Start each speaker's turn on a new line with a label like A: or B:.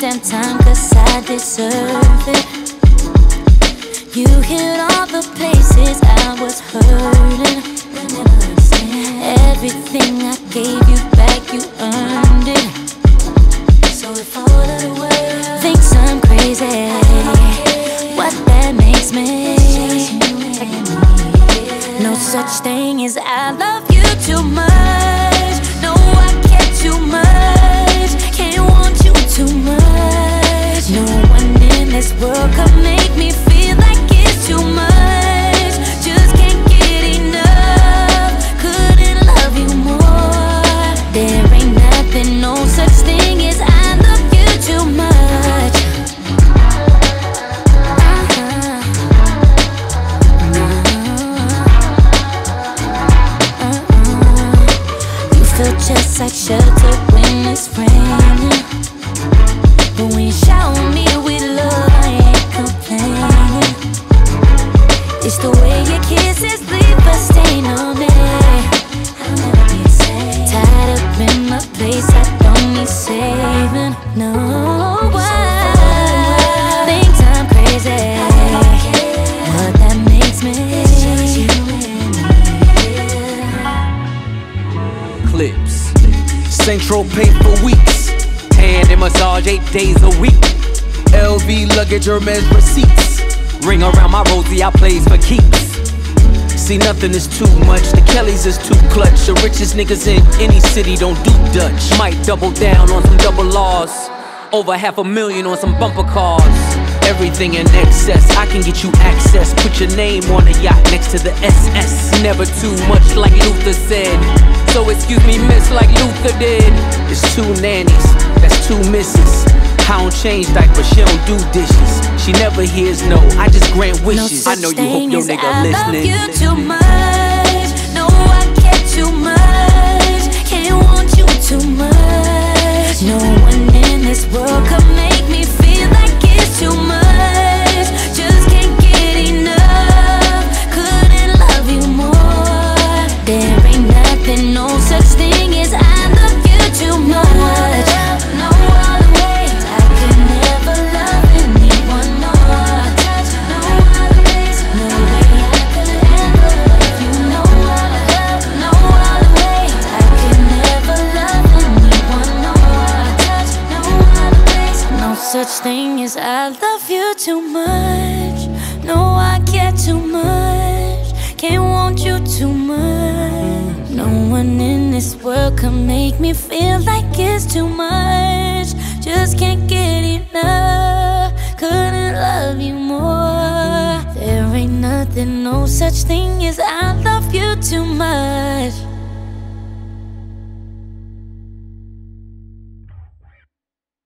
A: damn time, 'cause I deserve it. You hit all the places I was hurting. Everything I gave you back, you earned it. So if all of the world thinks I'm crazy, what that makes me, no such thing as I love you too much. No, I care too much. Can't want you too much. No one in this world could make me feel like it's too much. Just can't get enough. Couldn't love you more. There ain't nothing, no such thing as I love you too much. You feel just like shelter when it's raining, but when you shower me with love, I ain't complaining. It's the way your kisses leave a stain on me. I'll never be the same. Tied up in my place, I don't need saving. No, why? Think I'm crazy. What that makes me.
B: Clips. Central pay for weeks. Tan and massage 8 days a week. LV luggage, Hermes receipts. Ring around my rosy, I plays for keeps. See, nothing is too much. The Kellys is too clutch. The richest niggas in any city don't do Dutch. Might double down on some double R's. Over $500,000 on some bumper cars. Everything in excess, I can get you access. Put your name on the yacht next to the SS. Never too much, like Luther said. So excuse me, miss, like Luther did. It's 2 nannies, that's 2 misses. I don't change diapers, she don't do dishes. She never hears no, I just grant wishes.
A: No,
B: I know you hope your nigga listening.
A: I love you too much. No, I care too much. Can't want you too much. No one in this world could make me feel like it's too much. Just can't get enough. Couldn't love you more. There ain't nothing, no such thing as I love you too much. No other way. I could never love anyone more. No other ways. No way I could ever love you. No other love. No other way. I could never love anyone more. No other ways. No such thing as I love you too much. No, I care too much. Can't want you too much. No one in this world can make me feel like it's too much. Just can't get enough. Couldn't love you more. There ain't nothing, no such thing as I love you too much.